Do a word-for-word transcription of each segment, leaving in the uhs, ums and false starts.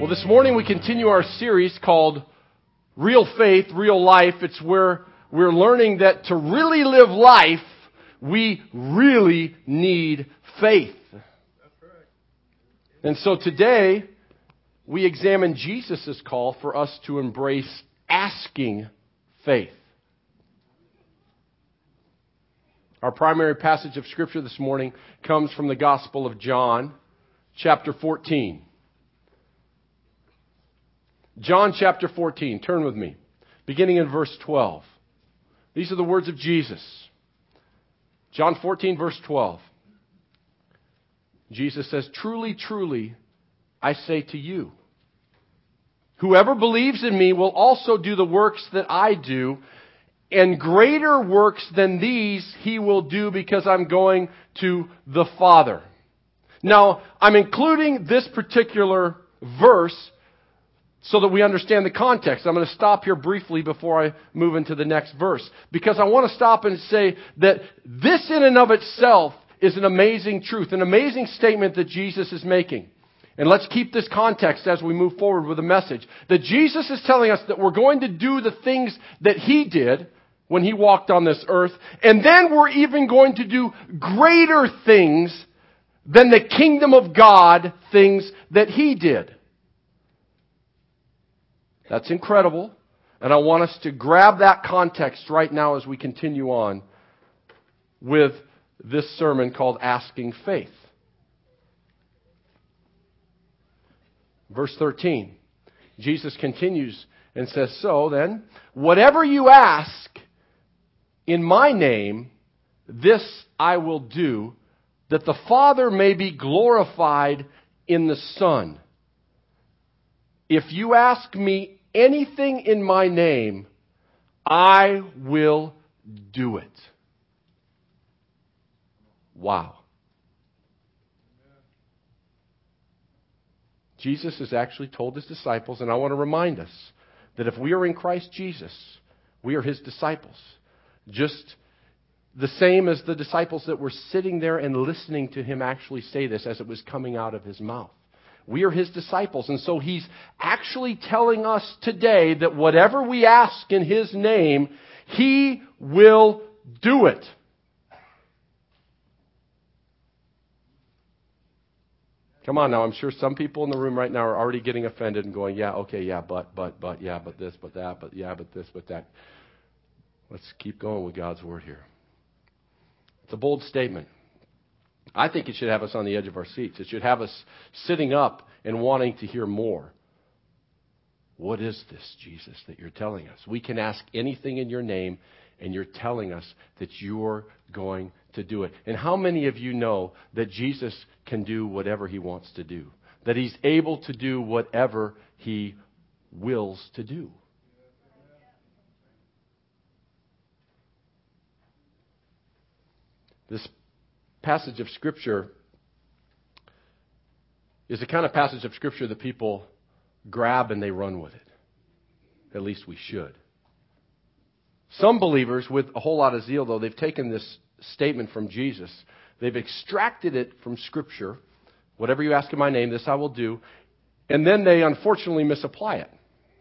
Well, this morning we continue our series called Real Faith, Real Life. It's where we're learning that to really live life, we really need faith. That's correct. And so today, we examine Jesus' call for us to embrace asking faith. Our primary passage of Scripture this morning comes from the Gospel of John, chapter fourteen. John chapter fourteen, turn with me, beginning in verse twelve. These are the words of Jesus. John fourteen, verse twelve. Jesus says, "Truly, truly, I say to you, whoever believes in me will also do the works that I do, and greater works than these he will do because I'm going to the Father." Now, I'm including this particular verse so that we understand the context. I'm going to stop here briefly before I move into the next verse, because I want to stop and say that this in and of itself is an amazing truth, an amazing statement that Jesus is making. And let's keep this context as we move forward with the message. That Jesus is telling us that we're going to do the things that He did when He walked on this earth, and then we're even going to do greater things than the kingdom of God things that He did. That's incredible. And I want us to grab that context right now as we continue on with this sermon called Asking Faith. Verse thirteen. Jesus continues and says, "So then, whatever you ask in my name, this I will do, that the Father may be glorified in the Son. If you ask me anything in my name, I will do it." Wow. Jesus has actually told His disciples, and I want to remind us, that if we are in Christ Jesus, we are His disciples. Just the same as the disciples that were sitting there and listening to Him actually say this as it was coming out of His mouth. We are His disciples, and so He's actually telling us today that whatever we ask in His name, He will do it. Come on now, I'm sure some people in the room right now are already getting offended and going, yeah, okay, yeah, but, but, but, yeah, but this, but that, but yeah, but this, but that. Let's keep going with God's Word here. It's a bold statement. I think it should have us on the edge of our seats. It should have us sitting up and wanting to hear more. What is this, Jesus, that you're telling us? We can ask anything in your name, and you're telling us that you're going to do it. And how many of you know that Jesus can do whatever He wants to do? That He's able to do whatever He wills to do? This passage of Scripture is the kind of passage of Scripture that people grab and they run with it. At least we should. Some believers, with a whole lot of zeal, though, they've taken this statement from Jesus. They've extracted it from Scripture. Whatever you ask in my name, this I will do. And then they unfortunately misapply it.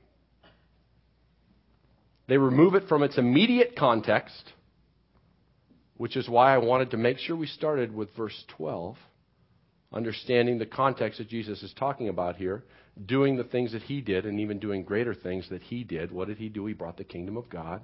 They remove it from its immediate context, which is why I wanted to make sure we started with verse twelve, understanding the context that Jesus is talking about here, doing the things that He did and even doing greater things that He did. What did He do? He brought the kingdom of God.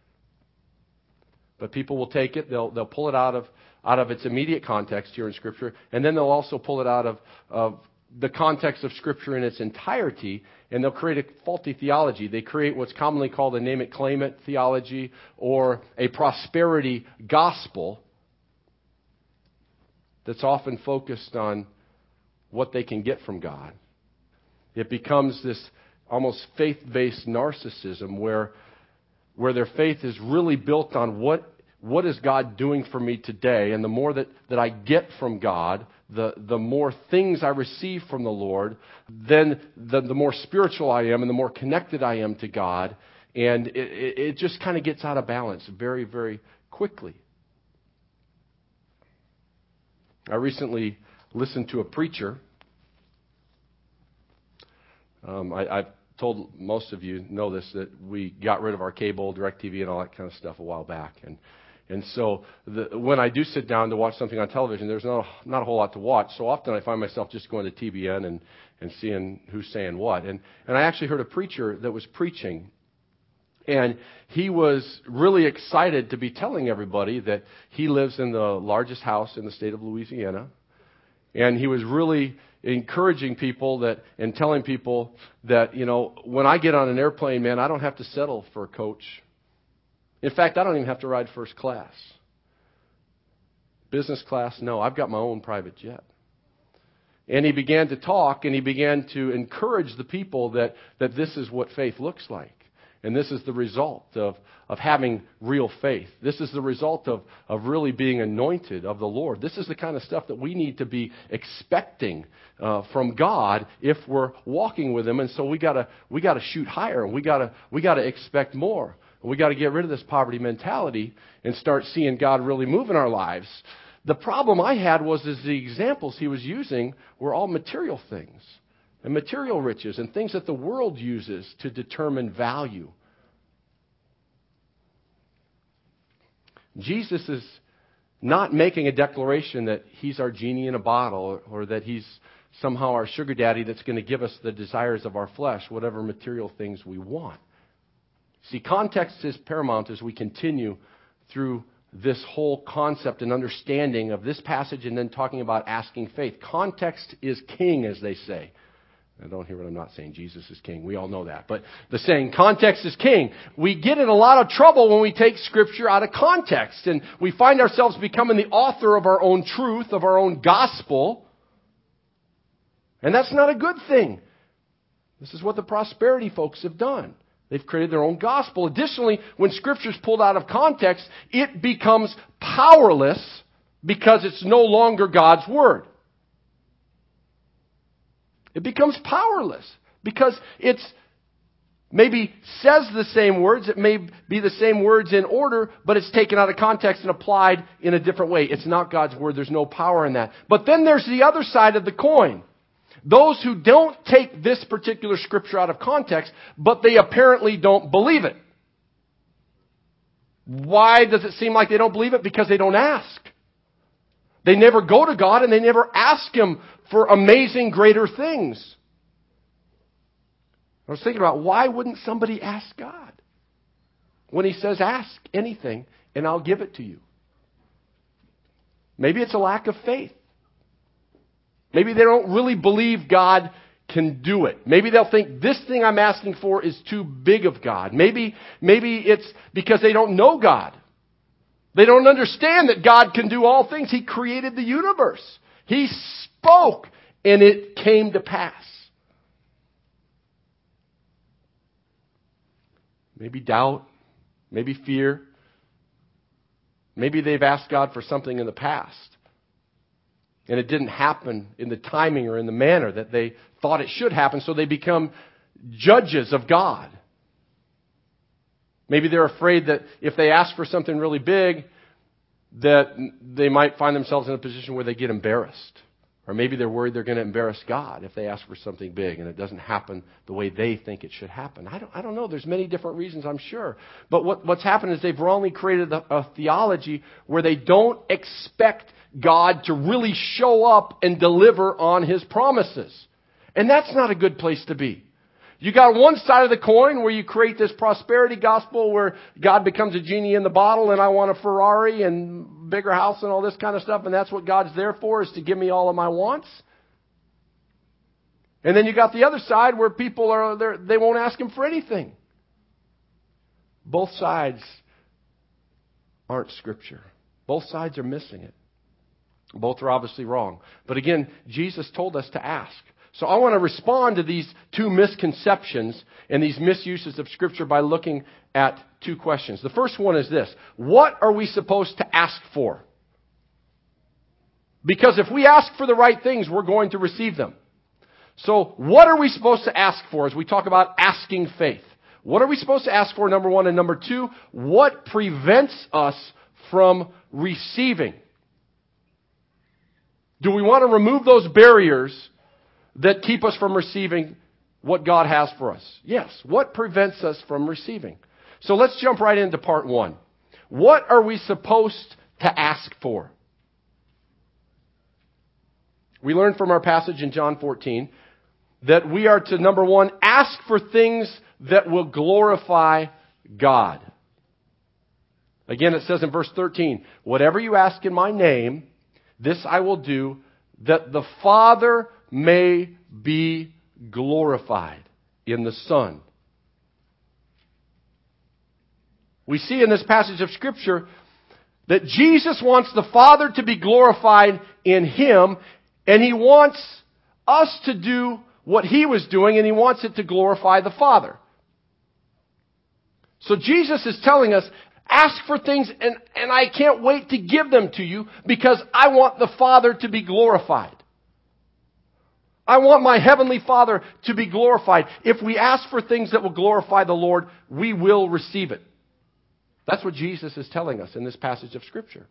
But people will take it, they'll they'll pull it out of out of its immediate context here in Scripture, and then they'll also pull it out of, of the context of Scripture in its entirety, and they'll create a faulty theology. They create what's commonly called a name it, claim it theology, or a prosperity gospel that's often focused on what they can get from God. It becomes this almost faith-based narcissism where, where their faith is really built on what, what is God doing for me today, and the more that, that I get from God, the, the more things I receive from the Lord, then the, the more spiritual I am and the more connected I am to God. And it, it, it just kind of gets out of balance very, very quickly. I recently listened to a preacher Um, I, I've told most of you know this, that we got rid of our cable, DirecTV, and all that kind of stuff a while back. And and so the, when I do sit down to watch something on television, there's not, not a whole lot to watch. So often I find myself just going to T B N and, and seeing who's saying what. And, and I actually heard a preacher that was preaching, and he was really excited to be telling everybody that he lives in the largest house in the state of Louisiana. And he was really encouraging people that and telling people that, you know, when I get on an airplane, man, I don't have to settle for a coach. In fact, I don't even have to ride first class. Business class, no, I've got my own private jet. And he began to talk, and he began to encourage the people that, that this is what faith looks like. And this is the result of, of having real faith. This is the result of, of really being anointed of the Lord. This is the kind of stuff that we need to be expecting uh, from God if we're walking with Him. And so we gotta we gotta shoot higher, and we gotta we gotta expect more. And we gotta get rid of this poverty mentality and start seeing God really move in our lives. The problem I had was is the examples he was using were all material things. And material riches and things that the world uses to determine value. Jesus is not making a declaration that He's our genie in a bottle, or, or that He's somehow our sugar daddy that's going to give us the desires of our flesh, whatever material things we want. See, context is paramount as we continue through this whole concept and understanding of this passage, and then talking about asking faith. Context is king, as they say. I don't hear what I'm not saying. Jesus is king. We all know that. But the saying, context is king. We get in a lot of trouble when we take Scripture out of context. And we find ourselves becoming the author of our own truth, of our own gospel. And that's not a good thing. This is what the prosperity folks have done. They've created their own gospel. Additionally, when Scripture is pulled out of context, it becomes powerless because it's no longer God's Word. It becomes powerless because it's maybe says the same words. It may be the same words in order, but it's taken out of context and applied in a different way. It's not God's Word. There's no power in that. But then there's the other side of the coin. Those who don't take this particular Scripture out of context, but they apparently don't believe it. Why does it seem like they don't believe it? Because they don't ask. They never go to God, and they never ask Him for amazing, greater things. I was thinking about, why wouldn't somebody ask God when He says, ask anything and I'll give it to you? Maybe it's a lack of faith. Maybe they don't really believe God can do it. Maybe they'll think this thing I'm asking for is too big of God. Maybe, maybe it's because they don't know God. They don't understand that God can do all things. He created the universe. He spoke and it came to pass. Maybe doubt, maybe fear. Maybe they've asked God for something in the past and it didn't happen in the timing or in the manner that they thought it should happen, so they become judges of God. Maybe they're afraid that if they ask for something really big, that they might find themselves in a position where they get embarrassed. Or maybe they're worried they're going to embarrass God if they ask for something big and it doesn't happen the way they think it should happen. I don't, I don't know. There's many different reasons, I'm sure. But what, what's happened is they've wrongly created a, a theology where they don't expect God to really show up and deliver on His promises. And that's not a good place to be. You got one side of the coin where you create this prosperity gospel where God becomes a genie in the bottle and I want a Ferrari and bigger house and all this kind of stuff, and that's what God's there for, is to give me all of my wants. And then you got the other side where people are there, they won't ask Him for anything. Both sides aren't Scripture. Both sides are missing it. Both are obviously wrong. But again, Jesus told us to ask. So I want to respond to these two misconceptions and these misuses of Scripture by looking at two questions. The first one is this: what are we supposed to ask for? Because if we ask for the right things, we're going to receive them. So what are we supposed to ask for as we talk about asking faith? What are we supposed to ask for, number one? And number two, what prevents us from receiving? Do we want to remove those barriers that keep us from receiving what God has for us? Yes. What prevents us from receiving? So let's jump right into part one. What are we supposed to ask for? We learned from our passage in John fourteen that we are to, number one, ask for things that will glorify God. Again, it says in verse thirteen, whatever you ask in my name, this I will do, that the Father may be glorified in the Son. We see in this passage of Scripture that Jesus wants the Father to be glorified in Him, and He wants us to do what He was doing, and He wants it to glorify the Father. So Jesus is telling us, ask for things, and, and I can't wait to give them to you because I want the Father to be glorified. I want my Heavenly Father to be glorified. If we ask for things that will glorify the Lord, we will receive it. That's what Jesus is telling us in this passage of Scripture.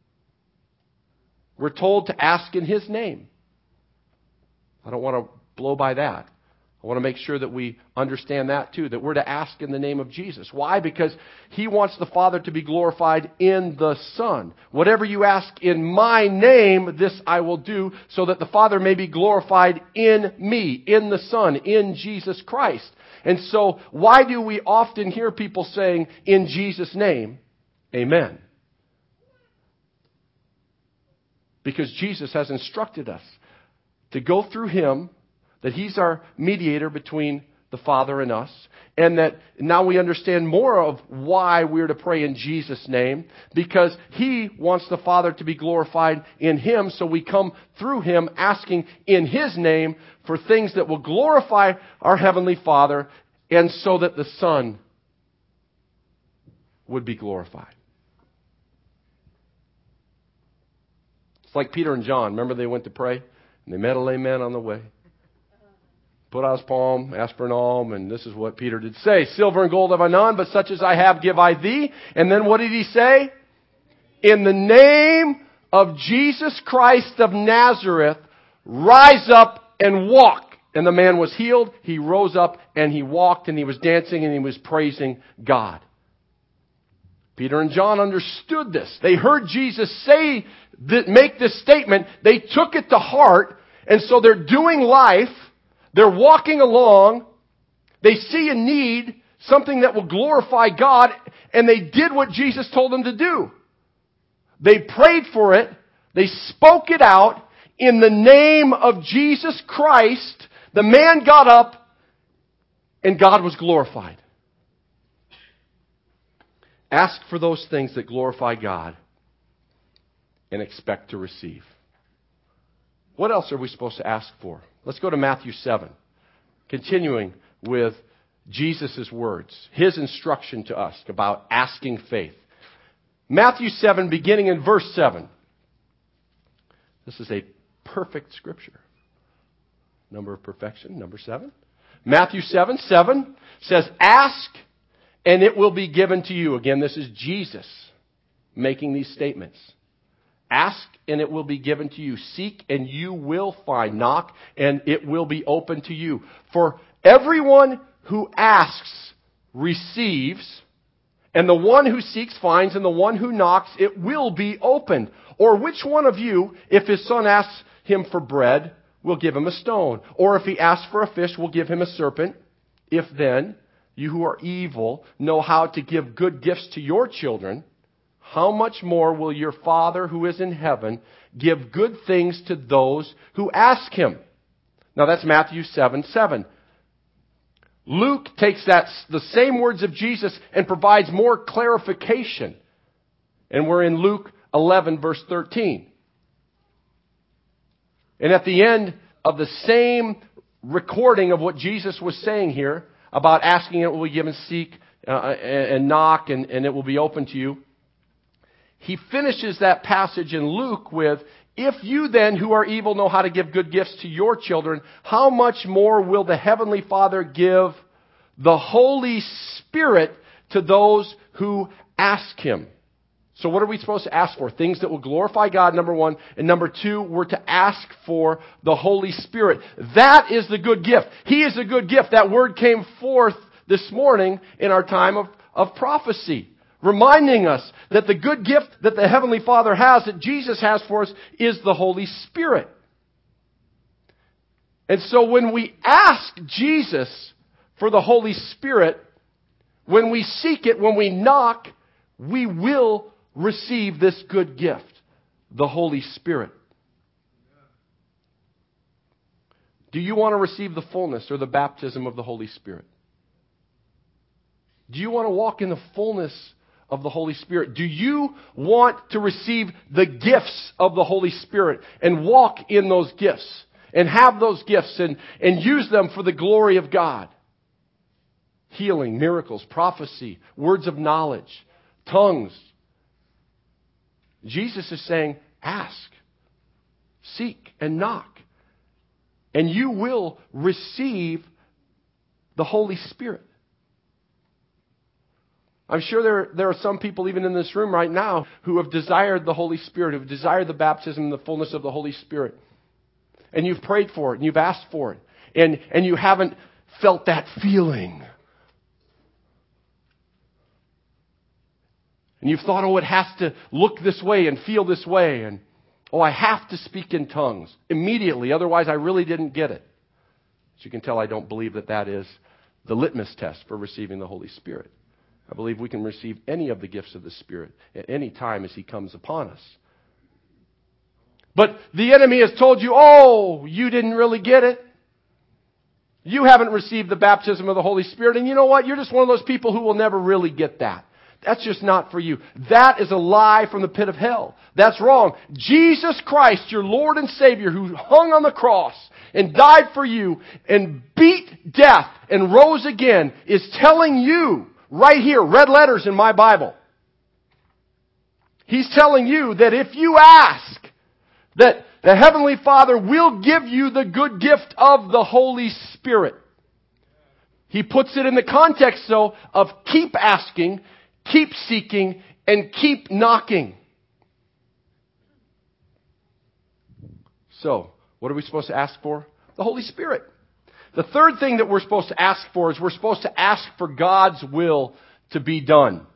We're told to ask in His name. I don't want to blow by that. I want to make sure that we understand that too, that we're to ask in the name of Jesus. Why? Because He wants the Father to be glorified in the Son. Whatever you ask in my name, this I will do, so that the Father may be glorified in me, in the Son, in Jesus Christ. And so, why do we often hear people saying, in Jesus' name, amen? Because Jesus has instructed us to go through Him, that He's our mediator between the Father and us, and that now we understand more of why we're to pray in Jesus' name, because He wants the Father to be glorified in Him, so we come through Him asking in His name for things that will glorify our Heavenly Father, and so that the Son would be glorified. It's like Peter and John. Remember they went to pray, and they met a lame man on the way. Put out his palm, asked for an alm, and this is what Peter did say. Silver and gold have I none, but such as I have give I thee. And then what did he say? In the name of Jesus Christ of Nazareth, rise up and walk. And the man was healed. He rose up and he walked and he was dancing and he was praising God. Peter and John understood this. They heard Jesus say, make this statement. They took it to heart. And so they're doing life. They're walking along. They see a need, something that will glorify God, and they did what Jesus told them to do. They prayed for it. They spoke it out in the name of Jesus Christ. The man got up, and God was glorified. Ask for those things that glorify God and expect to receive. What else are we supposed to ask for? Let's go to Matthew seven, continuing with Jesus' words, His instruction to us about asking faith. Matthew seven, beginning in verse seven. This is a perfect scripture. Number of perfection, number seven. Matthew seven, seven says, ask and it will be given to you. Again, this is Jesus making these statements. Ask and it will be given to you. Seek and you will find. Knock and it will be open to you. For everyone who asks receives, and the one who seeks finds, and the one who knocks it will be opened. Or which one of you, if his son asks him for bread, will give him a stone? Or if he asks for a fish, will give him a serpent? If then you who are evil know how to give good gifts to your children, how much more will your Father who is in heaven give good things to those who ask Him? Now that's Matthew seven, seven. Luke takes that, the same words of Jesus and provides more clarification. And we're in Luke eleven, verse thirteen. And at the end of the same recording of what Jesus was saying here about asking it will be given, seek uh, and, and knock and, and it will be open to you, he finishes that passage in Luke with, if you then who are evil know how to give good gifts to your children, how much more will the Heavenly Father give the Holy Spirit to those who ask Him? So what are we supposed to ask for? Things that will glorify God, number one. And number two, we're to ask for the Holy Spirit. That is the good gift. He is a good gift. That word came forth this morning in our time of, of prophecy, reminding us that the good gift that the Heavenly Father has, that Jesus has for us, is the Holy Spirit. And so when we ask Jesus for the Holy Spirit, when we seek it, when we knock, we will receive this good gift, the Holy Spirit. Do you want to receive the fullness or the baptism of the Holy Spirit? Do you want to walk in the fullness of the Holy Spirit? Do you want to receive the gifts of the Holy Spirit and walk in those gifts and have those gifts and, and use them for the glory of God? Healing, miracles, prophecy, words of knowledge, tongues. Jesus is saying, ask, seek, and knock. And you will receive the Holy Spirit. I'm sure there, there are some people even in this room right now who have desired the Holy Spirit, who have desired the baptism and the fullness of the Holy Spirit. And you've prayed for it, and you've asked for it. And, and you haven't felt that feeling. And you've thought, oh, it has to look this way and feel this way. And, oh, I have to speak in tongues immediately. Otherwise, I really didn't get it. As you can tell, I don't believe that that is the litmus test for receiving the Holy Spirit. I believe we can receive any of the gifts of the Spirit at any time as He comes upon us. But the enemy has told you, oh, you didn't really get it. You haven't received the baptism of the Holy Spirit. And you know what? You're just one of those people who will never really get that. That's just not for you. That is a lie from the pit of hell. That's wrong. Jesus Christ, your Lord and Savior, who hung on the cross and died for you and beat death and rose again, is telling you right here, red letters in my Bible. He's telling you that if you ask, that the Heavenly Father will give you the good gift of the Holy Spirit. He puts it in the context, though, of keep asking, keep seeking, and keep knocking. So, what are we supposed to ask for? The Holy Spirit. The third thing that we're supposed to ask for is we're supposed to ask for God's will to be done.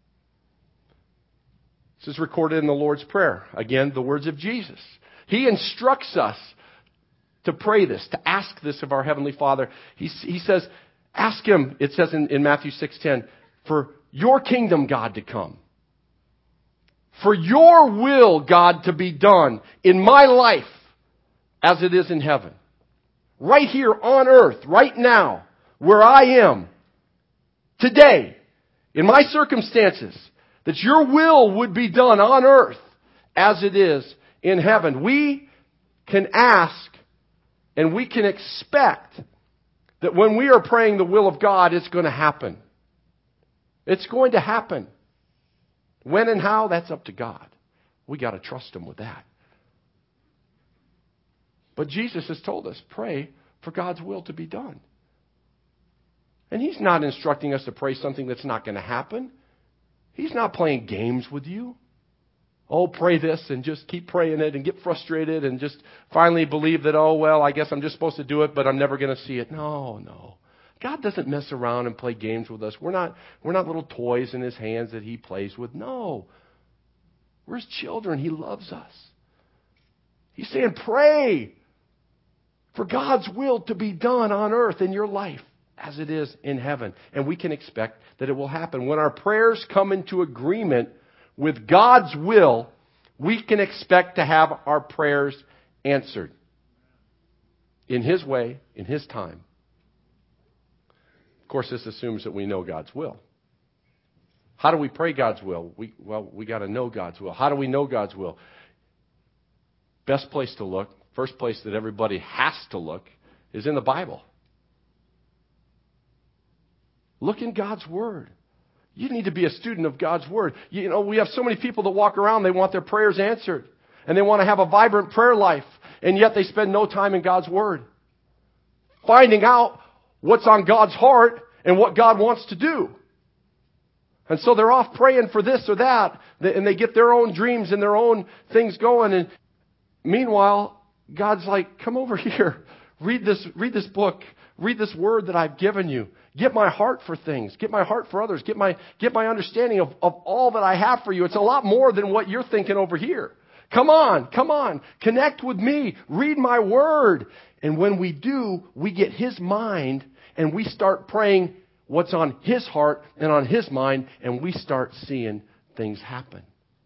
This is recorded in the Lord's Prayer. Again, the words of Jesus. He instructs us to pray this, to ask this of our Heavenly Father. He, he says, ask Him, it says in, in Matthew six ten, for your kingdom, God, to come. For your will, God, to be done in my life as it is in heaven. Right here on earth, right now, where I am, today, in my circumstances, that your will would be done on earth as it is in heaven. We can ask and we can expect that when we are praying the will of God, it's going to happen. It's going to happen. When and how, that's up to God. We got to trust Him with that. But Jesus has told us, pray for God's will to be done. And He's not instructing us to pray something that's not going to happen. He's not playing games with you. Oh, pray this and just keep praying it and get frustrated and just finally believe that, oh, well, I guess I'm just supposed to do it, but I'm never going to see it. No, no. God doesn't mess around and play games with us. We're not, we're not little toys in His hands that He plays with. No. We're His children. He loves us. He's saying, pray for God's will to be done on earth in your life as it is in heaven. And we can expect that it will happen. When our prayers come into agreement with God's will, we can expect to have our prayers answered in His way, in His time. Of course, this assumes that we know God's will. How do we pray God's will? We, well, we got to know God's will. How do we know God's will? Best place to look, first place that everybody has to look, is in the Bible. Look in God's Word. You need to be a student of God's Word. You know, we have so many people that walk around, they want their prayers answered. And they want to have a vibrant prayer life. And yet they spend no time in God's Word. Finding out what's on God's heart and what God wants to do. And so they're off praying for this or that, and they get their own dreams and their own things going. And meanwhile, God's like, come over here, read this, read this book, read this word that I've given you. Get my heart for things. Get my heart for others. Get my, get my understanding of, of all that I have for you. It's a lot more than what you're thinking over here. Come on, come on, connect with me, read my word. And when we do, we get His mind and we start praying what's on His heart and on His mind, and we start seeing things happen.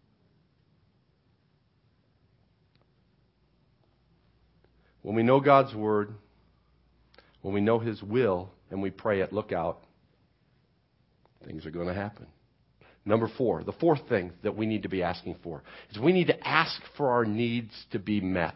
When we know God's word, when we know His will, and we pray it, look out, things are going to happen. Number four, the fourth thing that we need to be asking for is we need to ask for our needs to be met.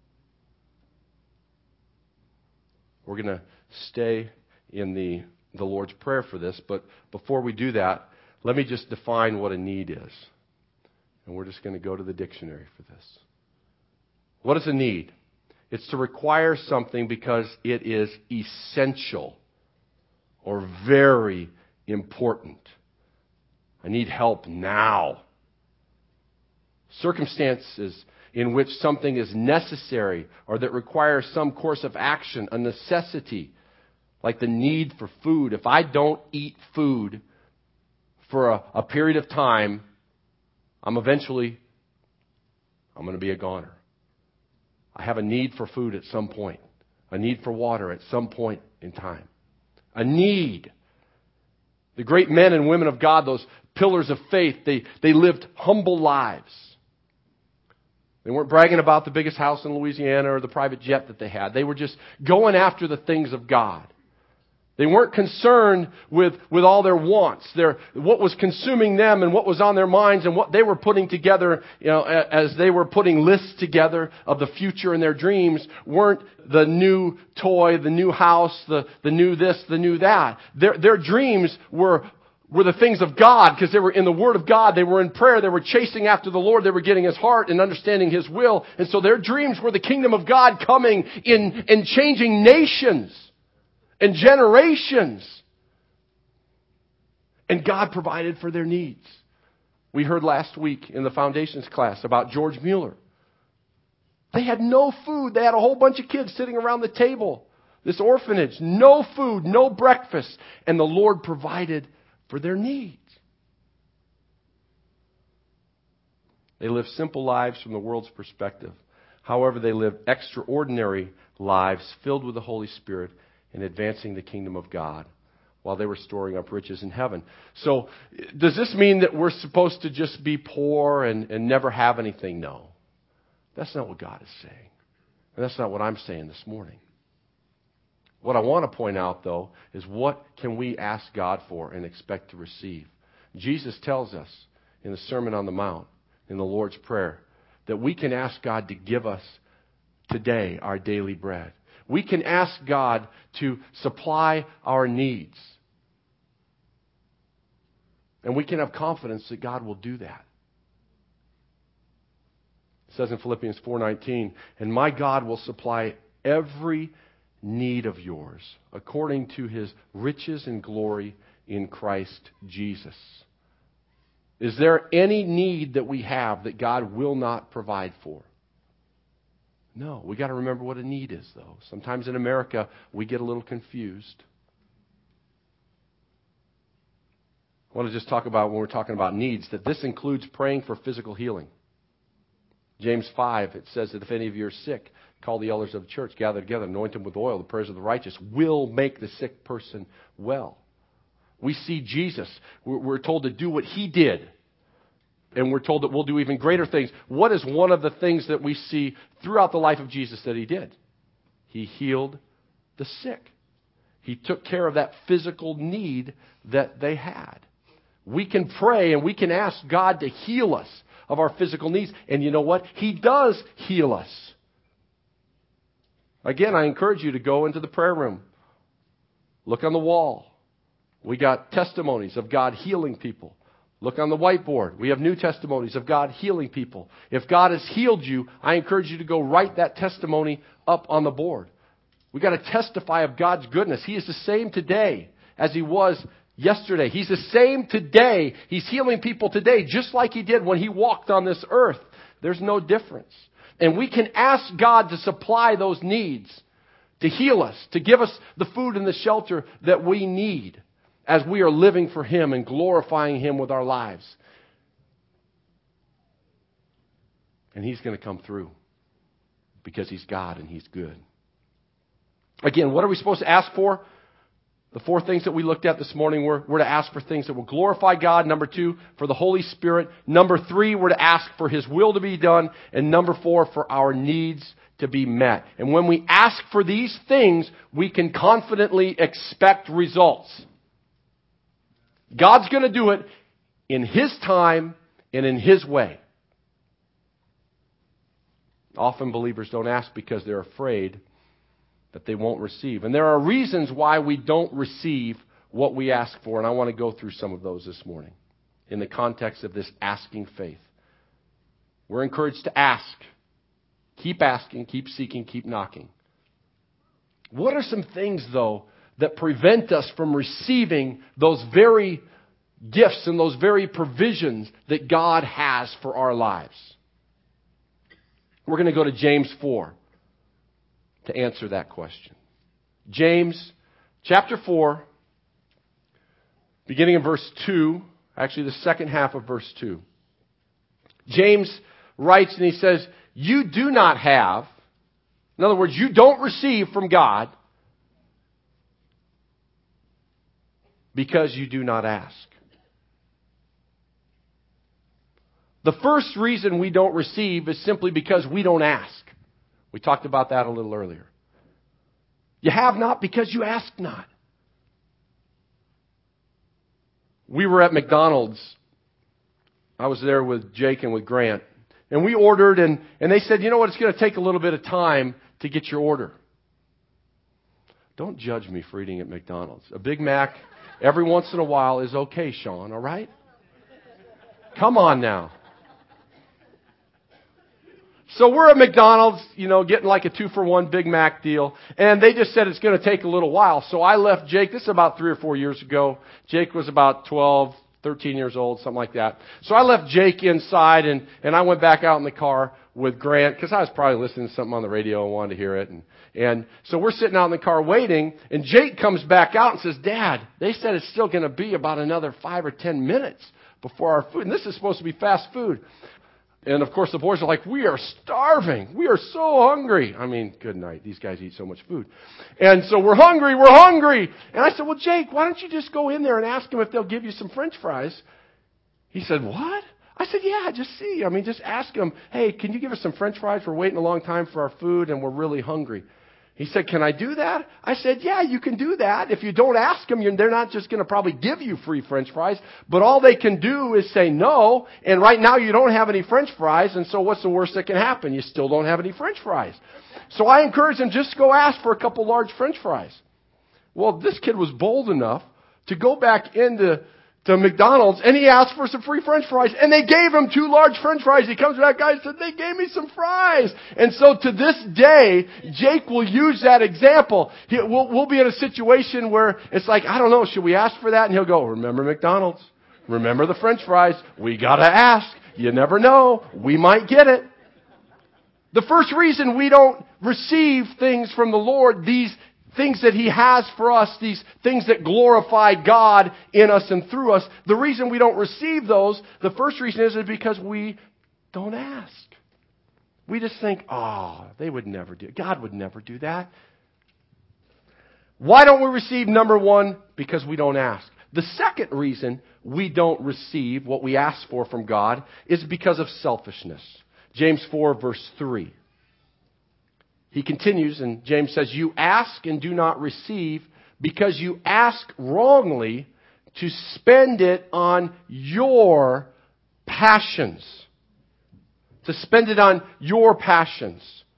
We're going to stay in the, the Lord's Prayer for this, but before we do that, let me just define what a need is. And we're just going to go to the dictionary for this. What is a need? It's to require something because it is essential or very important. I need help now. Circumstances in which something is necessary or that requires some course of action, a necessity, like the need for food. If I don't eat food for a, a period of time, I'm eventually, I'm going to be a goner. I have a need for food at some point, a need for water at some point in time. A need. The great men and women of God, those pillars of faith, they, they lived humble lives. They weren't bragging about the biggest house in Louisiana or the private jet that they had. They were just going after the things of God. They weren't concerned with, with all their wants, their, what was consuming them and what was on their minds and what they were putting together, you know, as they were putting lists together of the future and their dreams weren't the new toy, the new house, the, the new this, the new that. Their, their dreams were, were the things of God because they were in the Word of God. They were in prayer. They were chasing after the Lord. They were getting His heart and understanding His will. And so their dreams were the kingdom of God coming in and changing nations. And generations. And God provided for their needs. We heard last week in the foundations class about George Mueller. They had no food. They had a whole bunch of kids sitting around the table. This orphanage. No food, no breakfast. And the Lord provided for their needs. They lived simple lives from the world's perspective. However, they lived extraordinary lives filled with the Holy Spirit and advancing the kingdom of God while they were storing up riches in heaven. So, does this mean that we're supposed to just be poor and, and never have anything? No. That's not what God is saying. And that's not what I'm saying this morning. What I want to point out, though, is what can we ask God for and expect to receive? Jesus tells us in the Sermon on the Mount, in the Lord's Prayer, that we can ask God to give us today our daily bread. We can ask God to supply our needs. And we can have confidence that God will do that. It says in Philippians four nineteen, and my God will supply every need of yours according to His riches and glory in Christ Jesus. Is there any need that we have that God will not provide for? No, we got to remember what a need is, though. Sometimes in America, we get a little confused. I want to just talk about, when we're talking about needs, that this includes praying for physical healing. James five, it says that if any of you are sick, call the elders of the church, gather together, anoint them with oil. The prayers of the righteous will make the sick person well. We see Jesus. We're told to do what He did. And we're told that we'll do even greater things. What is one of the things that we see throughout the life of Jesus that He did? He healed the sick. He took care of that physical need that they had. We can pray and we can ask God to heal us of our physical needs. And you know what? He does heal us. Again, I encourage you to go into the prayer room. Look on the wall. We got testimonies of God healing people. Look on the whiteboard. We have new testimonies of God healing people. If God has healed you, I encourage you to go write that testimony up on the board. We've got to testify of God's goodness. He is the same today as He was yesterday. He's the same today. He's healing people today, just like He did when He walked on this earth. There's no difference. And we can ask God to supply those needs, to heal us, to give us the food and the shelter that we need as we are living for Him and glorifying Him with our lives. And He's going to come through because He's God and He's good. Again, what are we supposed to ask for? The four things that we looked at this morning were we're to ask for things that will glorify God. Number two, for the Holy Spirit. Number three, we're to ask for His will to be done. And number four, for our needs to be met. And when we ask for these things, we can confidently expect results. God's going to do it in His time and in His way. Often believers don't ask because they're afraid that they won't receive. And there are reasons why we don't receive what we ask for. And I want to go through some of those this morning in the context of this asking faith. We're encouraged to ask. Keep asking, keep seeking, keep knocking. What are some things, though, that prevent us from receiving those very gifts and those very provisions that God has for our lives? We're going to go to James four to answer that question. James chapter four, beginning in verse two, actually the second half of verse two. James writes and he says, you do not have, in other words, you don't receive from God because you do not ask. The first reason we don't receive is simply because we don't ask. We talked about that a little earlier. You have not because you ask not. We were at McDonald's. I was there with Jake and with Grant. And we ordered, and, and they said, you know what, it's going to take a little bit of time to get your order. Don't judge me for eating at McDonald's. A Big Mac every once in a while is okay, Sean, all right? Come on now. So we're at McDonald's, you know, getting like a two-for-one Big Mac deal. And they just said it's going to take a little while. So I left Jake. This is about three or four years ago. Jake was about twelve, thirteen years old, something like that. So I left Jake inside, and, and I went back out in the car with Grant because I was probably listening to something on the radio and wanted to hear it. And, and so we're sitting out in the car waiting, and Jake comes back out and says, Dad, they said it's still going to be about another five or ten minutes before our food. And this is supposed to be fast food. And, of course, the boys are like, we are starving. We are so hungry. I mean, good night. These guys eat so much food. And so we're hungry. We're hungry. And I said, well, Jake, why don't you just go in there and ask them if they'll give you some French fries? He said, what? I said, yeah, just see. I mean, just ask them, hey, can you give us some French fries? We're waiting a long time for our food, and we're really hungry. He said, can I do that? I said, yeah, you can do that. If you don't ask them, you're, they're not just going to probably give you free French fries, but all they can do is say no, and right now you don't have any French fries, and so what's the worst that can happen? You still don't have any French fries. So I encouraged him, just go ask for a couple large French fries. Well, this kid was bold enough to go back into to McDonald's, and he asked for some free French fries, and they gave him two large French fries. He comes back, guy said, they gave me some fries. And so to this day, Jake will use that example. He, we'll, we'll be in a situation where it's like, I don't know, should we ask for that? And he'll go, remember McDonald's? Remember the French fries? We gotta ask. You never know. We might get it. The first reason we don't receive things from the Lord, these things that He has for us, these things that glorify God in us and through us, the reason we don't receive those, the first reason is, is because we don't ask. We just think, oh, they would never do it. God would never do that. Why don't we receive? Number one, because we don't ask. The second reason we don't receive what we ask for from God is because of selfishness. James four, verse three. He continues, and James says, you ask and do not receive because you ask wrongly to spend it on your passions. To spend it on your passions.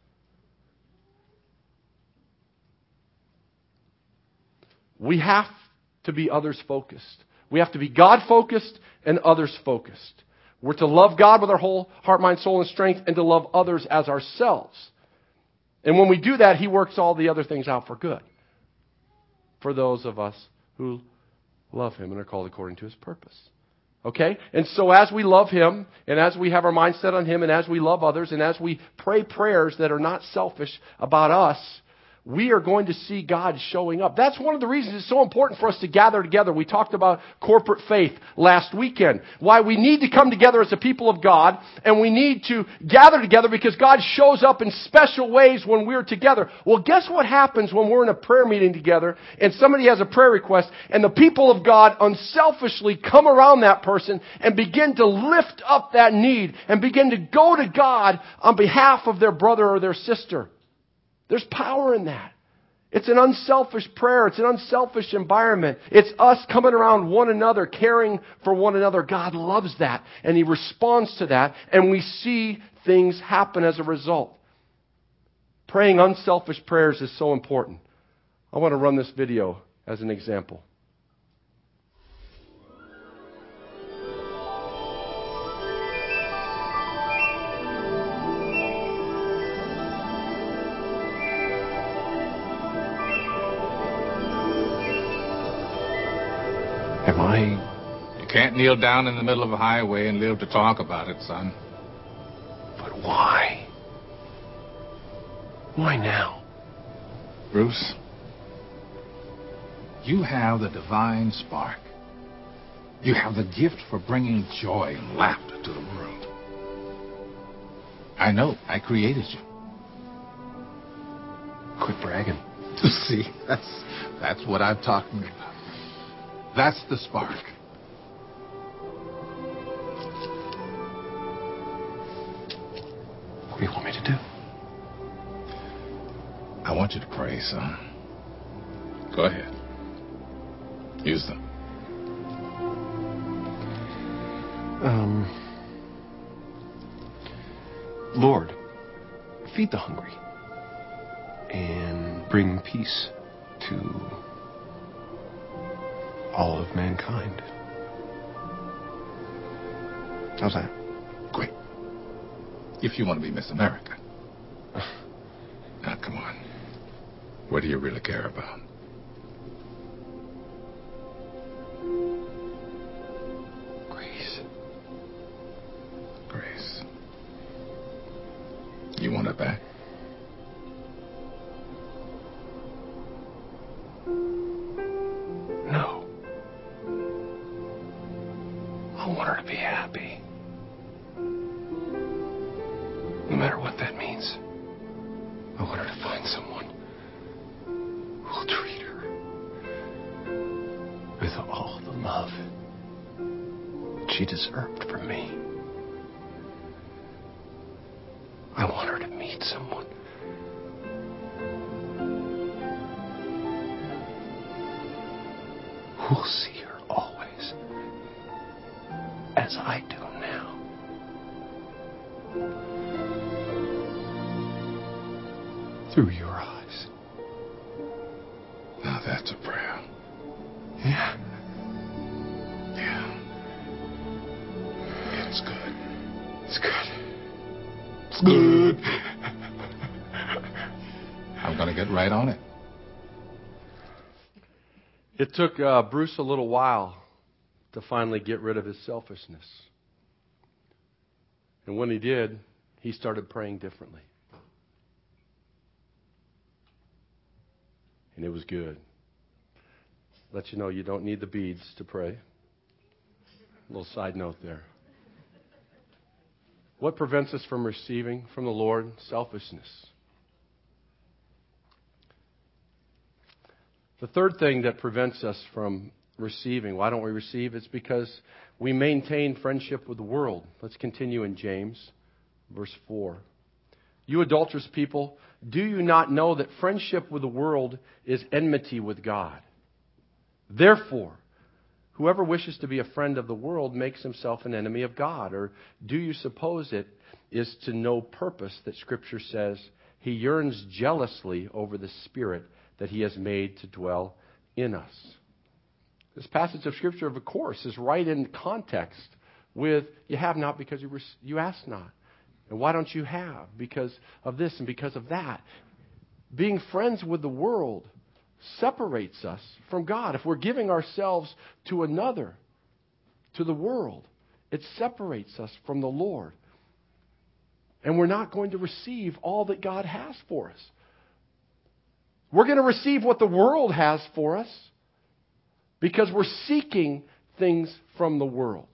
We have to be others focused. We have to be God focused and others focused. We're to love God with our whole heart, mind, soul, and strength, and to love others as ourselves. And when we do that, He works all the other things out for good. For those of us who love Him and are called according to His purpose. Okay? And so as we love Him, and as we have our mind set on Him, and as we love others, and as we pray prayers that are not selfish about us, we are going to see God showing up. That's one of the reasons it's so important for us to gather together. We talked about corporate faith last weekend. Why we need to come together as a people of God, and we need to gather together because God shows up in special ways when we're together. Well, guess what happens when we're in a prayer meeting together, and somebody has a prayer request, and the people of God unselfishly come around that person and begin to lift up that need, and begin to go to God on behalf of their brother or their sister. There's power in that. It's an unselfish prayer. It's an unselfish environment. It's us coming around one another, caring for one another. God loves that, and He responds to that, and we see things happen as a result. Praying unselfish prayers is so important. I want to run this video as an example. Am I... You can't kneel down in the middle of a highway and live to talk about it, son. But why? Why now? Bruce, you have the divine spark. You have the gift for bringing joy and laughter to the world. I know. I created you. Quit bragging. See, that's, that's what I'm talking about. That's the spark. What do you want me to do? I want you to pray, son. Go ahead. Use them. Um, Lord, feed the hungry and bring peace to all of mankind. How's that? Great. If you want to be Miss America. Now, come on. What do you really care about? Grace. Grace. You want it back? No. I want her to be happy. No matter what that means. I want her to find someone who will treat her with all the love she deserved from me. I want her to meet someone who will see her always as I do now. Through your eyes. Now that's a prayer. Yeah. Yeah. It's good. It's good. It's good. I'm going to get right on it. It took uh, Bruce a little while to finally get rid of his selfishness. And when he did, he started praying differently. And it was good. Let you know you don't need the beads to pray. A little side note there. What prevents us from receiving from the Lord? Selfishness. The third thing that prevents us from receiving, why don't we receive? It's because we maintain friendship with the world. Let's continue in James, verse four. You adulterous people, do you not know that friendship with the world is enmity with God? Therefore, whoever wishes to be a friend of the world makes himself an enemy of God. Or do you suppose it is to no purpose that Scripture says He yearns jealously over the Spirit that He has made to dwell in us? This passage of Scripture, of course, is right in context with you have not because you, re- you ask not. And why don't you have? Because of this and because of that. Being friends with the world separates us from God. If we're giving ourselves to another, to the world, it separates us from the Lord. And we're not going to receive all that God has for us. We're going to receive what the world has for us because we're seeking things from the world.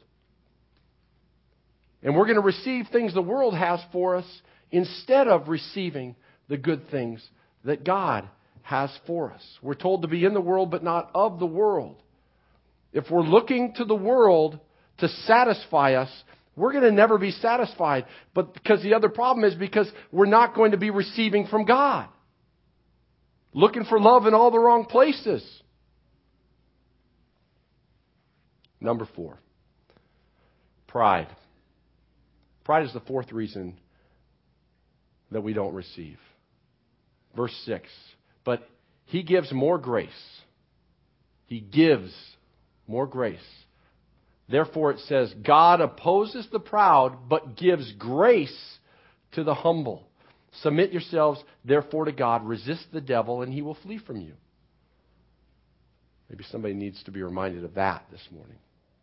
And we're going to receive things the world has for us instead of receiving the good things that God has for us. We're told to be in the world, but not of the world. If we're looking to the world to satisfy us, we're going to never be satisfied. But because the other problem is because we're not going to be receiving from God. Looking for love in all the wrong places. Number four. Pride. Pride is the fourth reason that we don't receive. Verse six. But He gives more grace. He gives more grace. Therefore it says, God opposes the proud, but gives grace to the humble. Submit yourselves, therefore, to God. Resist the devil, and he will flee from you. Maybe somebody needs to be reminded of that this morning.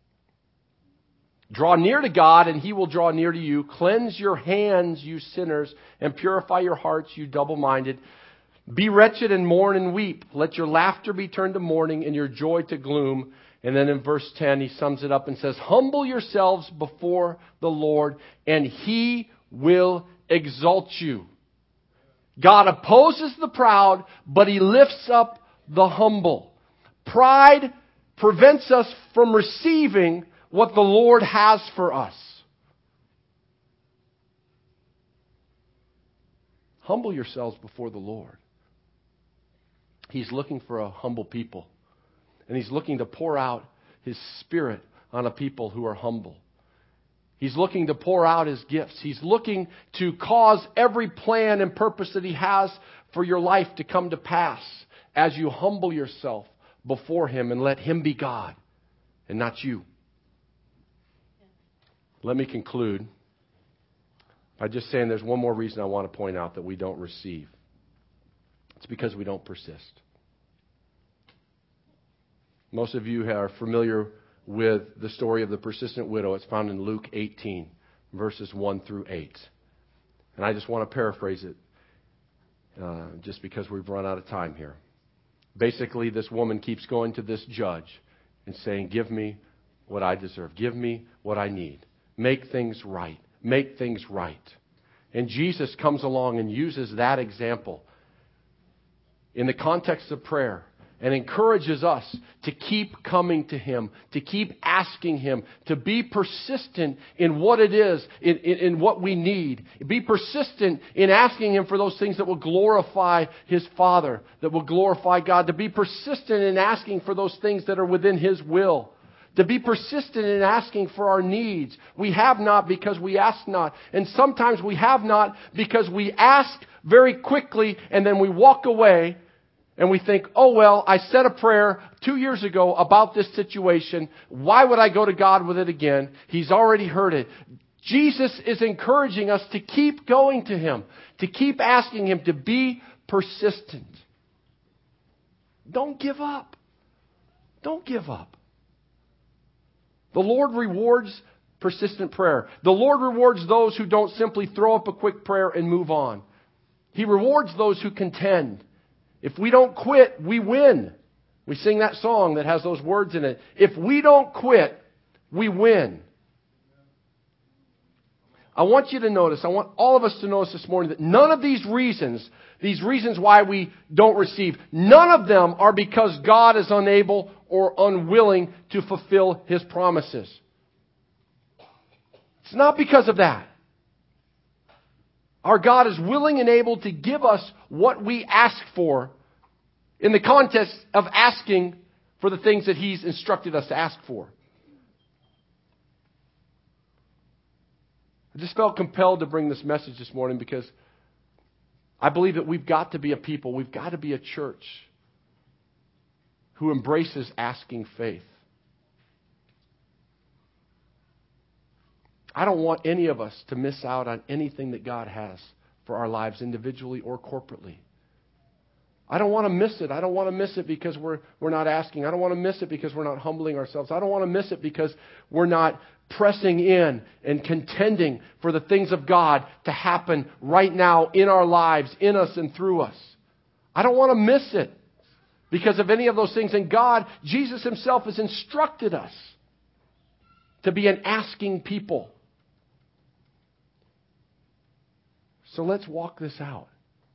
Draw near to God, and He will draw near to you. Cleanse your hands, you sinners, and purify your hearts, you double-minded. Be wretched and mourn and weep. Let your laughter be turned to mourning and your joy to gloom. And then in verse ten, he sums it up and says, humble yourselves before the Lord, and He will exalt you. God opposes the proud, but He lifts up the humble. Pride prevents us from receiving what the Lord has for us. Humble yourselves before the Lord. He's looking for a humble people. And He's looking to pour out His Spirit on a people who are humble. He's looking to pour out His gifts. He's looking to cause every plan and purpose that He has for your life to come to pass as you humble yourself before Him and let Him be God and not you. Let me conclude by just saying there's one more reason I want to point out that we don't receive. It's because we don't persist. Most of you are familiar with the story of the persistent widow. It's found in Luke eighteen, verses one through eight. And I just want to paraphrase it uh, just because we've run out of time here. Basically, this woman keeps going to this judge and saying, give me what I deserve. Give me what I need. Make things right. Make things right. And Jesus comes along and uses that example in the context of prayer and encourages us to keep coming to Him, to keep asking Him, to be persistent in what it is, in, in, in what we need. Be persistent in asking Him for those things that will glorify His Father, that will glorify God. To be persistent in asking for those things that are within His will. To be persistent in asking for our needs. We have not because we ask not. And sometimes we have not because we ask very quickly and then we walk away and we think, oh, well, I said a prayer two years ago about this situation. Why would I go to God with it again? He's already heard it. Jesus is encouraging us to keep going to Him, to keep asking Him, to be persistent. Don't give up. Don't give up. The Lord rewards persistent prayer. The Lord rewards those who don't simply throw up a quick prayer and move on. He rewards those who contend. If we don't quit, we win. We sing that song that has those words in it. If we don't quit, we win. I want you to notice, I want all of us to notice this morning that none of these reasons, these reasons why we don't receive, none of them are because God is unable or unwilling to fulfill His promises. It's not because of that. Our God is willing and able to give us what we ask for in the context of asking for the things that He's instructed us to ask for. I just felt compelled to bring this message this morning because I believe that we've got to be a people, we've got to be a church who embraces asking faith. I don't want any of us to miss out on anything that God has for our lives individually or corporately. I don't want to miss it. I don't want to miss it because we're, we're not asking. I don't want to miss it because we're not humbling ourselves. I don't want to miss it because we're not pressing in and contending for the things of God to happen right now in our lives, in us and through us. I don't want to miss it because of any of those things. And God, Jesus himself has instructed us to be an asking people. So let's walk this out.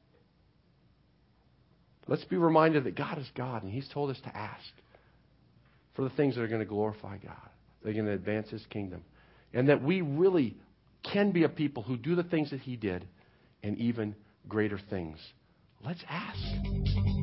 Let's be reminded that God is God, and he's told us to ask for the things that are going to glorify God. They're going to advance his kingdom. And that we really can be a people who do the things that he did and even greater things. Let's ask.